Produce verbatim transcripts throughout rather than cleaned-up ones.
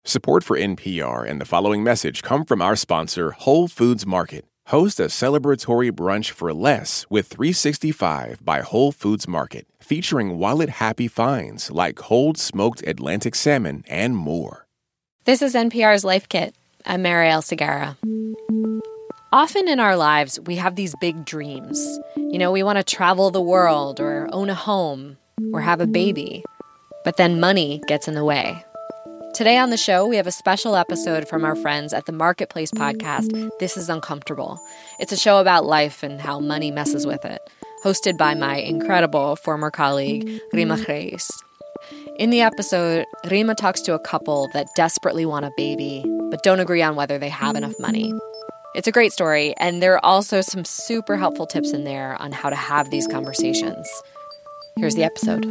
Support for N P R and the following message come from our sponsor, Whole Foods Market. Host a celebratory brunch for less with three sixty-five by Whole Foods Market, featuring wallet-happy finds like cold smoked Atlantic salmon and more. This is N P R's Life Kit. I'm Marielle Segarra. Often in our lives, we have these big dreams. You know, we want to travel the world or own a home or have a baby. But then money gets in the way. Today on the show, we have a special episode from our friends at the Marketplace podcast, This is Uncomfortable. It's a show about life and how money messes with it, hosted by my incredible former colleague, Rima Reis. In the episode, Rima talks to a couple that desperately want a baby, but don't agree on whether they have enough money. It's a great story, and there are also some super helpful tips in there on how to have these conversations. Here's the episode.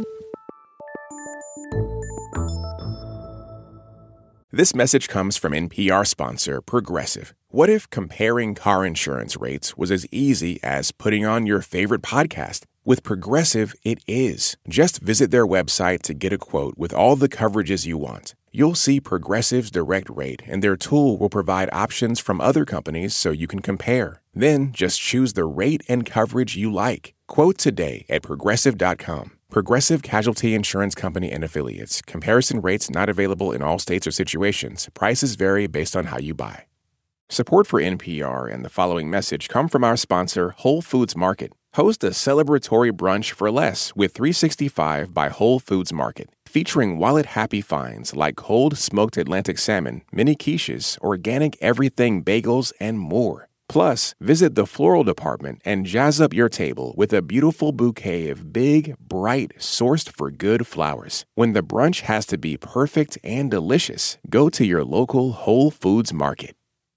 This message comes from N P R sponsor Progressive. What if comparing car insurance rates was as easy as putting on your favorite podcast? With Progressive, it is. Just visit their website to get a quote with all the coverages you want. You'll see Progressive's direct rate, and their tool will provide options from other companies so you can compare. Then just choose the rate and coverage you like. Quote today at progressive dot com. Progressive Casualty Insurance Company and Affiliates. Comparison rates not available in all states or situations. Prices vary based on how you buy. Support for N P R and the following message come from our sponsor, Whole Foods Market. Host a celebratory brunch for less with three sixty-five by Whole Foods Market, featuring wallet-happy finds like cold smoked Atlantic salmon, mini quiches, organic everything bagels, and more. Plus, visit the floral department and jazz up your table with a beautiful bouquet of big, bright, sourced-for-good flowers. When the brunch has to be perfect and delicious, go to your local Whole Foods Market.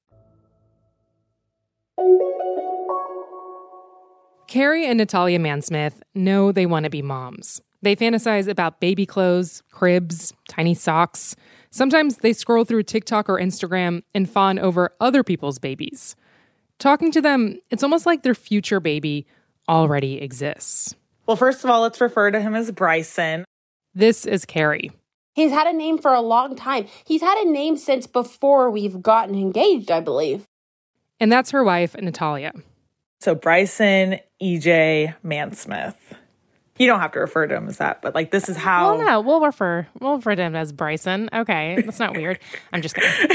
Carrie and Natalia Mansmith know they want to be moms. They fantasize about baby clothes, cribs, tiny socks. Sometimes they scroll through TikTok or Instagram and fawn over other people's babies. Talking to them, it's almost like their future baby already exists. Well, first of all, let's refer to him as Bryson. This is Carrie. He's had a name for a long time. He's had a name since before we've gotten engaged, I believe. And that's her wife, Natalia. So Bryson E J Mansmith. You don't have to refer to him as that, but like this is how... Well, no, we'll refer, we'll refer to him as Bryson. Okay, that's not weird. I'm just kidding.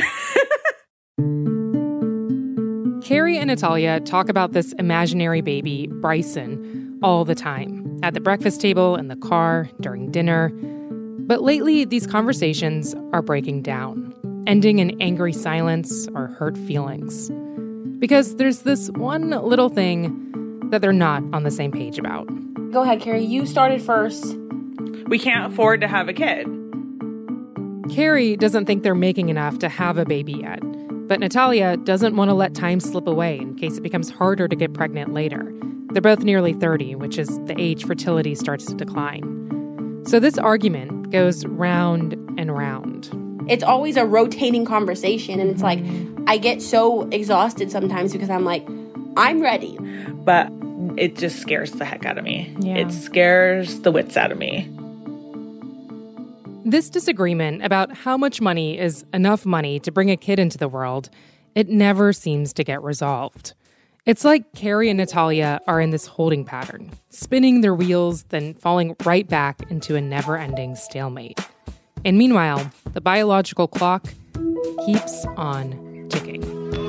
Carrie and Natalia talk about this imaginary baby, Bryson, all the time. At the breakfast table, in the car, during dinner. But lately, these conversations are breaking down, ending in angry silence or hurt feelings. Because there's this one little thing that they're not on the same page about. Go ahead, Carrie. You started first. We can't afford to have a kid. Carrie doesn't think they're making enough to have a baby yet. But Natalia doesn't want to let time slip away in case it becomes harder to get pregnant later. They're both nearly thirty, which is the age fertility starts to decline. So this argument goes round and round. It's always a rotating conversation, and it's like, I get so exhausted sometimes because I'm like, I'm ready. But it just scares the heck out of me. Yeah. It scares the wits out of me. This disagreement about how much money is enough money to bring a kid into the world, it never seems to get resolved. It's like Carrie and Natalia are in this holding pattern, spinning their wheels, then falling right back into a never-ending stalemate. And meanwhile, the biological clock keeps on ticking.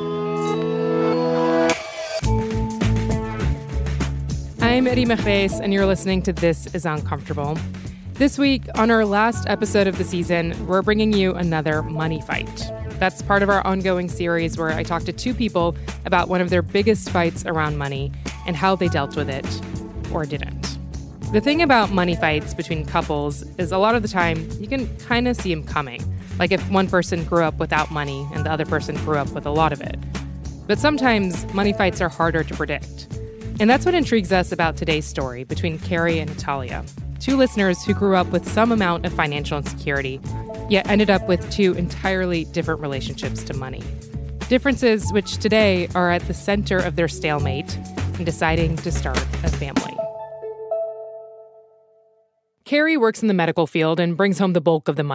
I'm Rima Reis, and you're listening to This is Uncomfortable. This week, on our last episode of the season, we're bringing you another money fight. That's part of our ongoing series where I talk to two people about one of their biggest fights around money and how they dealt with it, or didn't. The thing about money fights between couples is a lot of the time you can kind of see them coming. Like if one person grew up without money and the other person grew up with a lot of it. But sometimes money fights are harder to predict. And that's what intrigues us about today's story between Carrie and Natalia. Two listeners who grew up with some amount of financial insecurity, yet ended up with two entirely different relationships to money. Differences which today are at the center of their stalemate in deciding to start a family. Carrie works in the medical field and brings home the bulk of the money.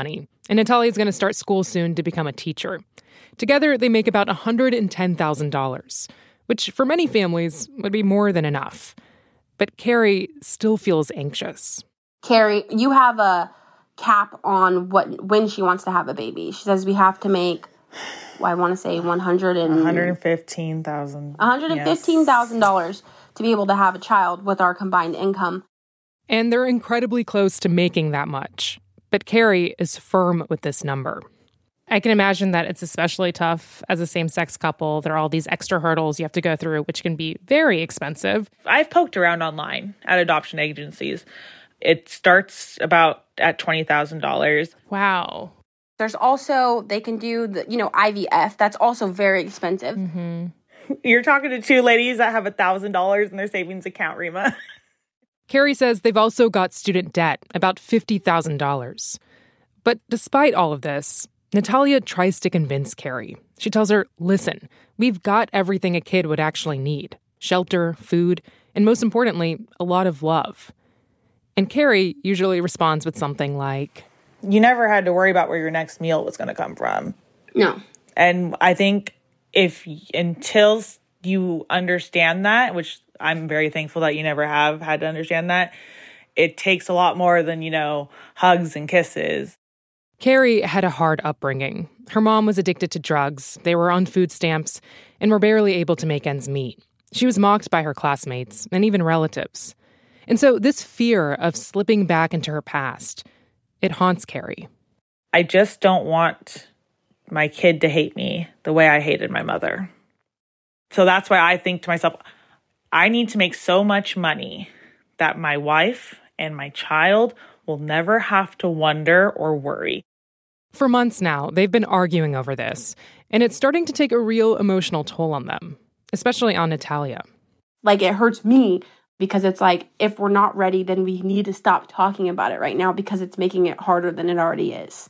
and Natalia's going to start school soon to become a teacher. Together, they make about one hundred ten thousand dollars, which for many families would be more than enough. But Carrie still feels anxious. Carrie, you have a cap on what when she wants to have a baby. She says we have to make, well, I want to say one hundred and one hundred fifteen thousand dollars. one hundred fifteen thousand dollars yes. to be able to have a child with our combined income. And they're incredibly close to making that much. But Carrie is firm with this number. I can imagine that it's especially tough as a same-sex couple. There are all these extra hurdles you have to go through, which can be very expensive. I've poked around online at adoption agencies. It starts about at twenty thousand dollars. Wow. There's also, they can do, the, you know, I V F. That's also very expensive. Mm-hmm. You're talking to two ladies that have one thousand dollars in their savings account, Rima. Carrie says they've also got student debt, about fifty thousand dollars. But despite all of this, Natalia tries to convince Carrie. She tells her, listen, we've got everything a kid would actually need. Shelter, food, and most importantly, a lot of love. And Carrie usually responds with something like, you never had to worry about where your next meal was going to come from. No. And I think if until you understand that, which I'm very thankful that you never have had to understand that, it takes a lot more than, you know, hugs and kisses. Carrie had a hard upbringing. Her mom was addicted to drugs, they were on food stamps, and were barely able to make ends meet. She was mocked by her classmates and even relatives. And so this fear of slipping back into her past, it haunts Carrie. I just don't want my kid to hate me the way I hated my mother. So that's why I think to myself, I need to make so much money that my wife and my child will never have to wonder or worry. For months now, they've been arguing over this, and it's starting to take a real emotional toll on them, especially on Natalia. Like, it hurts me because it's like, if we're not ready, then we need to stop talking about it right now because it's making it harder than it already is.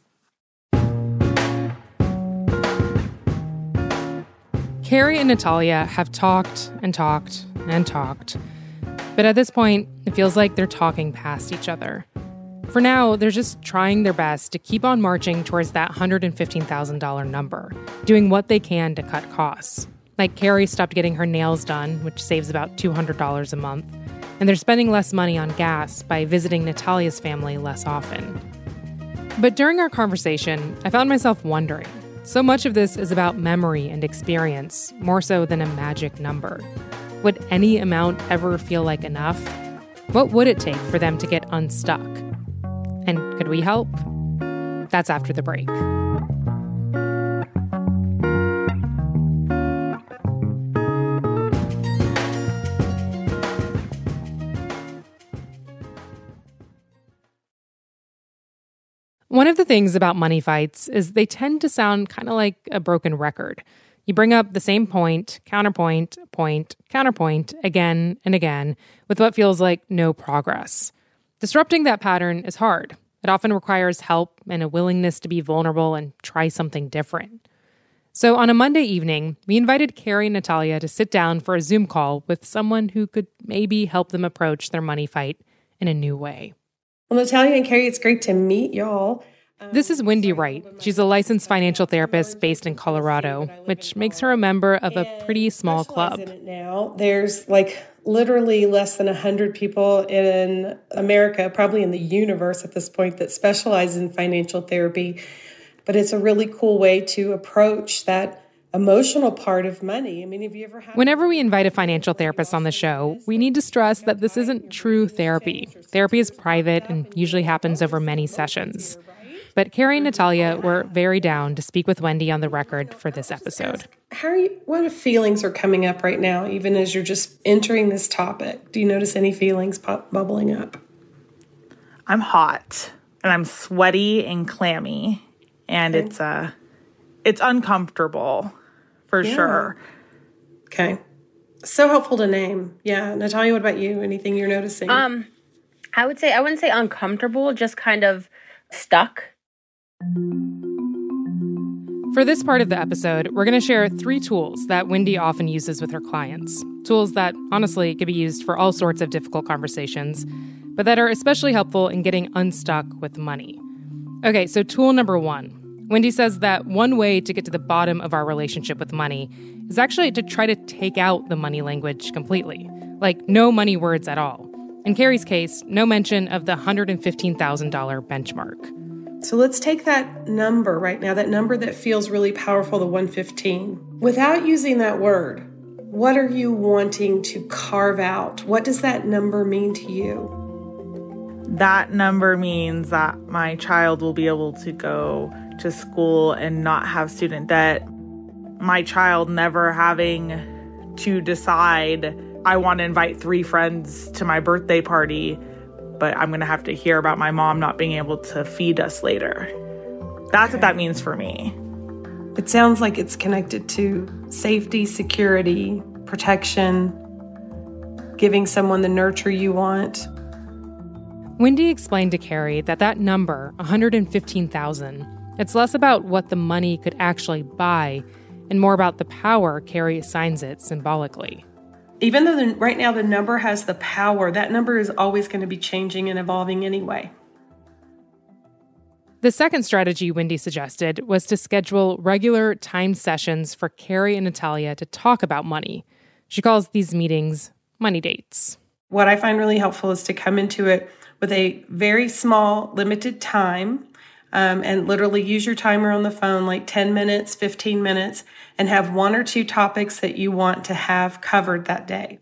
Carrie and Natalia have talked and talked and talked. But at this point, it feels like they're talking past each other. For now, they're just trying their best to keep on marching towards that one hundred fifteen thousand dollars number, doing what they can to cut costs. Like Carrie stopped getting her nails done, which saves about two hundred dollars a month, and they're spending less money on gas by visiting Natalia's family less often. But during our conversation, I found myself wondering, so much of this is about memory and experience, more so than a magic number. Would any amount ever feel like enough? What would it take for them to get unstuck? And could we help? That's after the break. One of the things about money fights is they tend to sound kind of like a broken record. You bring up the same point, counterpoint, point, counterpoint, again and again, with what feels like no progress. Disrupting that pattern is hard. It often requires help and a willingness to be vulnerable and try something different. So on a Monday evening, we invited Carrie and Natalia to sit down for a Zoom call with someone who could maybe help them approach their money fight in a new way. Well, Natalia and Carrie, it's great to meet y'all. This is Wendy Wright. She's a licensed financial therapist based in Colorado, which makes her a member of a pretty small club. In it now, there's like literally less than one hundred people in America, probably in the universe at this point, that specialize in financial therapy. But it's a really cool way to approach that emotional part of money. I mean, have you ever had... Whenever we invite a financial therapist on the show, we need to stress that this isn't true therapy. Therapy is private and usually happens over many sessions. But Carrie and Natalia were very down to speak with Wendy on the record for this episode. How are you, what feelings are coming up right now, even as you're just entering this topic? Do you notice any feelings pop, bubbling up? I'm hot, and I'm sweaty and clammy, and okay. it's uh, it's uncomfortable, for yeah. sure. Okay. So helpful to name. Yeah. Natalia, what about you? Anything you're noticing? Um, I would say, I wouldn't say uncomfortable, just kind of stuck. For this part of the episode, we're going to share three tools that Wendy often uses with her clients. Tools that, honestly, could be used for all sorts of difficult conversations, but that are especially helpful in getting unstuck with money. Okay, so tool number one. Wendy says that one way to get to the bottom of our relationship with money is actually to try to take out the money language completely. Like, no money words at all. In Carrie's case, no mention of the one hundred fifteen thousand dollars benchmark. So let's take that number right now, that number that feels really powerful, the one hundred fifteen. Without using that word, what are you wanting to carve out? What does that number mean to you? That number means that my child will be able to go to school and not have student debt. My child never having to decide, I want to invite three friends to my birthday party, but I'm going to have to hear about my mom not being able to feed us later. That's okay. What that means for me. It sounds like it's connected to safety, security, protection, giving someone the nurture you want. Wendy explained to Carrie that that number, one hundred fifteen thousand dollars, it's less about what the money could actually buy and more about the power Carrie assigns it symbolically. Even though the, right now the number has the power, that number is always going to be changing and evolving anyway. The second strategy Wendy suggested was to schedule regular timed sessions for Carrie and Natalia to talk about money. She calls these meetings money dates. What I find really helpful is to come into it with a very small, limited time, um, and literally use your timer on the phone, like ten minutes, fifteen minutes, and have one or two topics that you want to have covered that day.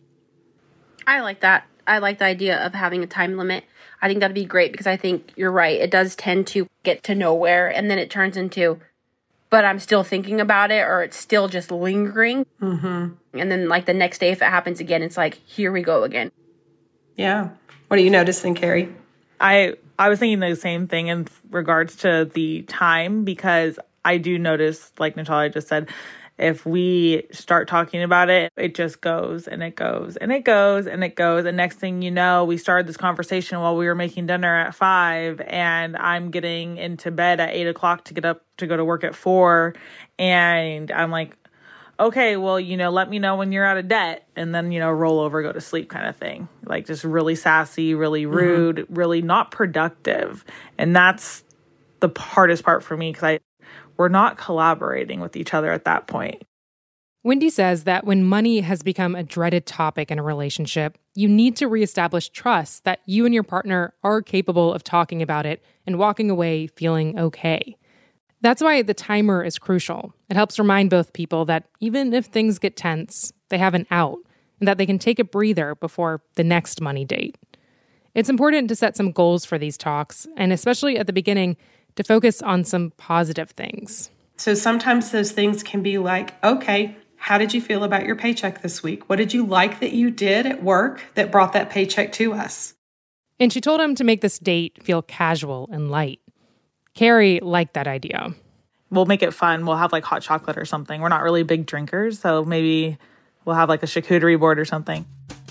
I like that. I like the idea of having a time limit. I think that'd be great because I think you're right. It does tend to get to nowhere, and then it turns into, but I'm still thinking about it, or it's still just lingering. Mm-hmm. And then like the next day, if it happens again, it's like, here we go again. Yeah. What are you noticing, Carrie? I I was thinking the same thing in regards to the time, because I do notice, like Natalia just said, if we start talking about it, it just goes and it goes and it goes and it goes. And next thing you know, we started this conversation while we were making dinner at five, and I'm getting into bed at eight o'clock to get up to go to work at four. And I'm like, okay, well, you know, let me know when you're out of debt, and then, you know, roll over, go to sleep kind of thing. Like just really sassy, really rude, mm-hmm. really not productive. And that's the hardest part for me, because I we're not collaborating with each other at that point. Wendy says that when money has become a dreaded topic in a relationship, you need to reestablish trust that you and your partner are capable of talking about it and walking away feeling okay. That's why the timer is crucial. It helps remind both people that even if things get tense, they have an out, and that they can take a breather before the next money date. It's important to set some goals for these talks, and especially at the beginning, to focus on some positive things. So sometimes those things can be like, okay, how did you feel about your paycheck this week? What did you like that you did at work that brought that paycheck to us? And she told him to make this date feel casual and light. Carrie liked that idea. We'll make it fun. We'll have like hot chocolate or something. We're not really big drinkers, so maybe we'll have like a charcuterie board or something.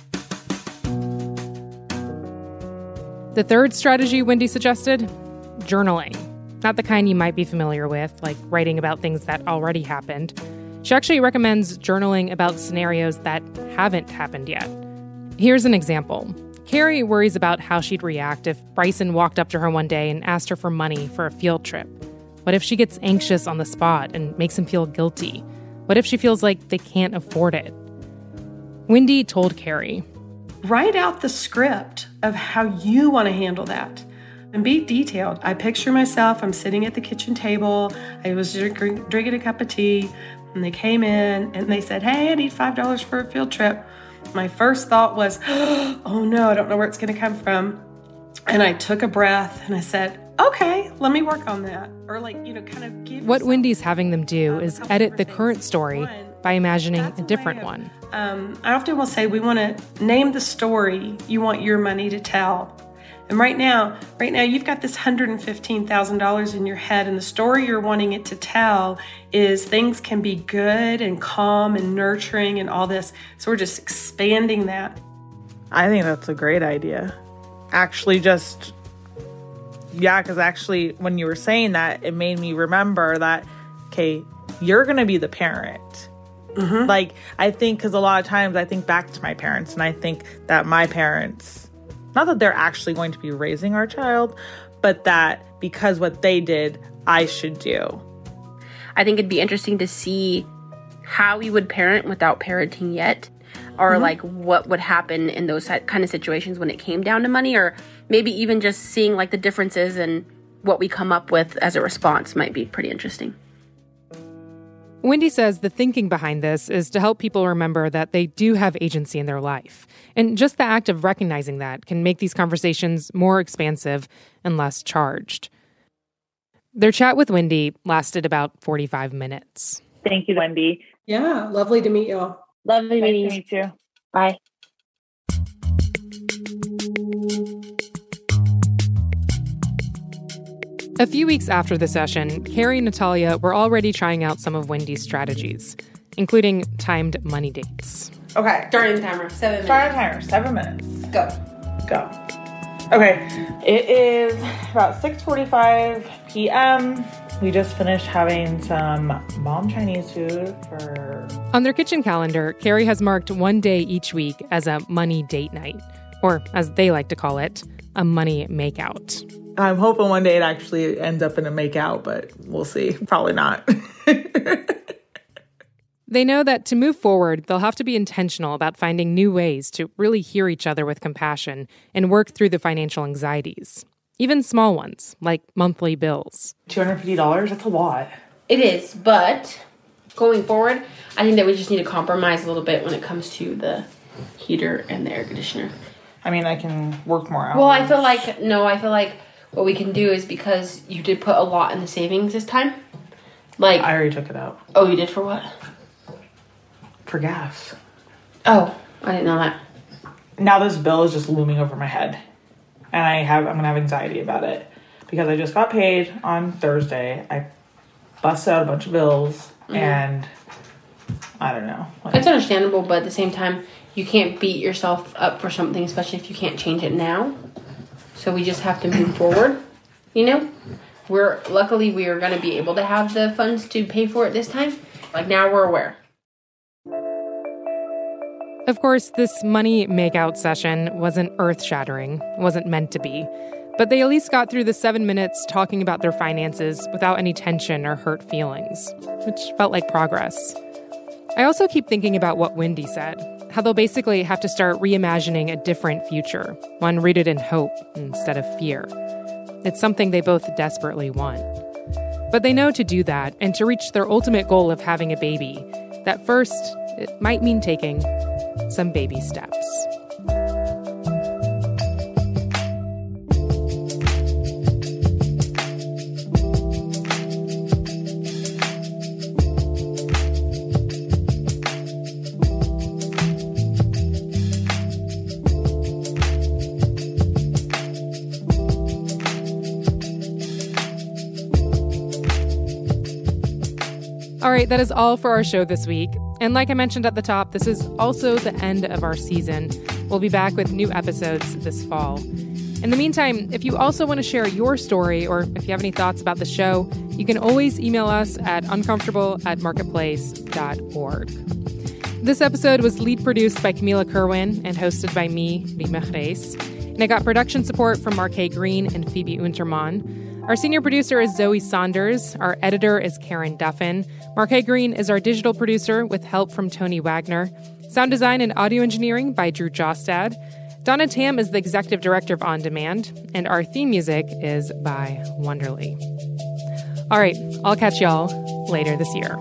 The third strategy Wendy suggested, journaling. Not the kind you might be familiar with, like writing about things that already happened. She actually recommends journaling about scenarios that haven't happened yet. Here's an example. Carrie worries about how she'd react if Bryson walked up to her one day and asked her for money for a field trip. What if she gets anxious on the spot and makes him feel guilty? What if she feels like they can't afford it? Wendy told Carrie, write out the script of how you want to handle that. And be detailed. I picture myself, I'm sitting at the kitchen table, I was drink, drinking a cup of tea, and they came in and they said, hey, I need five dollars for a field trip. My first thought was, oh no, I don't know where it's going to come from. And I took a breath and I said, okay, let me work on that. Or like, you know, kind of give What Wendy's having them do um, is edit the current story one, by imagining a different of, one. Um, I often will say we want to name the story you want your money to tell. And right now, right now you've got this one hundred fifteen thousand dollars in your head, and the story you're wanting it to tell is things can be good and calm and nurturing and all this. So we're just expanding that. I think that's a great idea. Actually, just, yeah, because actually when you were saying that, it made me remember that, okay, you're going to be the parent. Mm-hmm. Like, I think, because a lot of times I think back to my parents, and I think that my parents, not that they're actually going to be raising our child, but that because what they did, I should do. I think it'd be interesting to see how we would parent without parenting yet, or mm-hmm. like what would happen in those kind of situations when it came down to money, or maybe even just seeing like the differences and what we come up with as a response might be pretty interesting. Wendy says the thinking behind this is to help people remember that they do have agency in their life. And just the act of recognizing that can make these conversations more expansive and less charged. Their chat with Wendy lasted about forty-five minutes. Thank you, Wendy. Yeah, lovely to meet you all. Lovely meeting you. Nice to meet you. Bye. A few weeks after the session, Carrie and Natalia were already trying out some of Wendy's strategies, including timed money dates. Okay. Starting the timer, seven minutes. Start a timer, seven minutes. Go. Go. Okay, it is about six forty-five p.m. We just finished having some bomb Chinese food for... On their kitchen calendar, Carrie has marked one day each week as a money date night, or as they like to call it, a money makeout. I'm hoping one day it actually ends up in a makeout, but we'll see. Probably not. They know that to move forward, they'll have to be intentional about finding new ways to really hear each other with compassion and work through the financial anxieties. Even small ones, like monthly bills. two hundred fifty dollars? That's a lot. It is, but going forward, I think that we just need to compromise a little bit when it comes to the heater and the air conditioner. I mean, I can work more hours. Well, I feel like, no, I feel like what we can do is, because you did put a lot in the savings this time. Like, I already took it out. Oh, you did for what? For gas. Oh, I didn't know that. Now this bill is just looming over my head. And I have, I'm going to have anxiety about it. Because I just got paid on Thursday. I busted out a bunch of bills. Mm-hmm. And I don't know. Like, it's understandable, but at the same time, you can't beat yourself up for something, especially if you can't change it now. So we just have to move forward, you know? We're luckily we are going to be able to have the funds to pay for it this time. Like, now we're aware. Of course, this money makeout session wasn't earth-shattering, wasn't meant to be. But they at least got through the seven minutes talking about their finances without any tension or hurt feelings, which felt like progress. I also keep thinking about what Wendy said, how they'll basically have to start reimagining a different future, one rooted in hope instead of fear. It's something they both desperately want. But they know to do that and to reach their ultimate goal of having a baby, that first, it might mean taking some baby steps. All right, that is all for our show this week. And like I mentioned at the top, this is also the end of our season. We'll be back with new episodes this fall. In the meantime, if you also want to share your story or if you have any thoughts about the show, you can always email us at uncomfortable at marketplace dot org. This episode was lead produced by Camila Kerwin and hosted by me, Rima Reis. And I got production support from Marquet Green and Phoebe Untermann. Our senior producer is Zoe Saunders. Our editor is Karen Duffin. Marquet Green is our digital producer with help from Tony Wagner. Sound design and audio engineering by Drew Jostad. Donna Tam is the executive director of On Demand. And our theme music is by Wonderly. All right, I'll catch y'all later this year.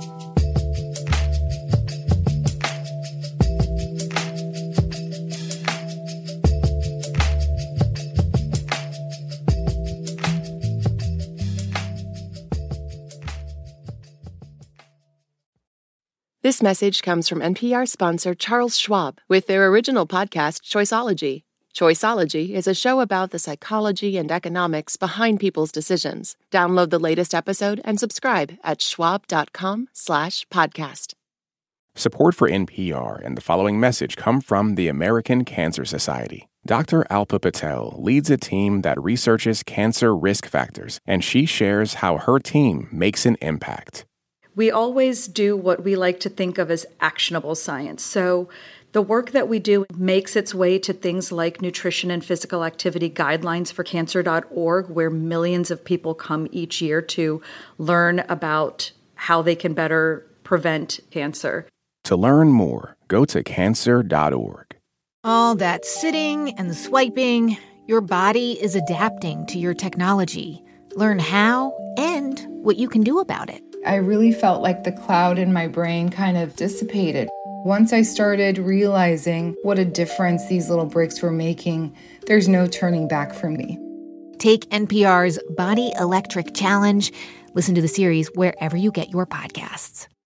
This message comes from N P R sponsor Charles Schwab with their original podcast, Choiceology. Choiceology is a show about the psychology and economics behind people's decisions. Download the latest episode and subscribe at schwab.com slash podcast. Support for N P R and the following message come from the American Cancer Society. Doctor Alpa Patel leads a team that researches cancer risk factors, and she shares how her team makes an impact. We always do what we like to think of as actionable science. So The work that we do makes its way to things like nutrition and physical activity guidelines for cancer dot org, where millions of people come each year to learn about how they can better prevent cancer. To learn more, go to cancer dot org. All that sitting and swiping, your body is adapting to your technology. Learn how and what you can do about it. I really felt like the cloud in my brain kind of dissipated. Once I started realizing what a difference these little breaks were making, there's no turning back for me. Take N P R's Body Electric Challenge. Listen to the series wherever you get your podcasts.